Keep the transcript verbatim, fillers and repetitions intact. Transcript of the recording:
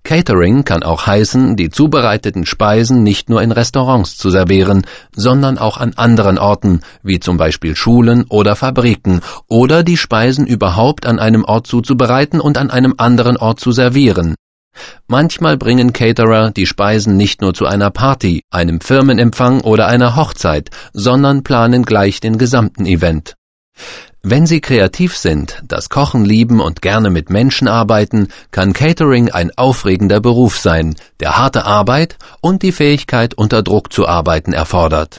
Catering kann auch heißen, die zubereiteten Speisen nicht nur in Restaurants zu servieren, sondern auch an anderen Orten, wie zum Beispiel Schulen oder Fabriken, oder die Speisen überhaupt an einem Ort zuzubereiten und an einem anderen Ort zu servieren. Manchmal bringen Caterer die Speisen nicht nur zu einer Party, einem Firmenempfang oder einer Hochzeit, sondern planen gleich den gesamten Event. Wenn Sie kreativ sind, das Kochen lieben und gerne mit Menschen arbeiten, kann Catering ein aufregender Beruf sein, der harte Arbeit und die Fähigkeit, unter Druck zu arbeiten, erfordert.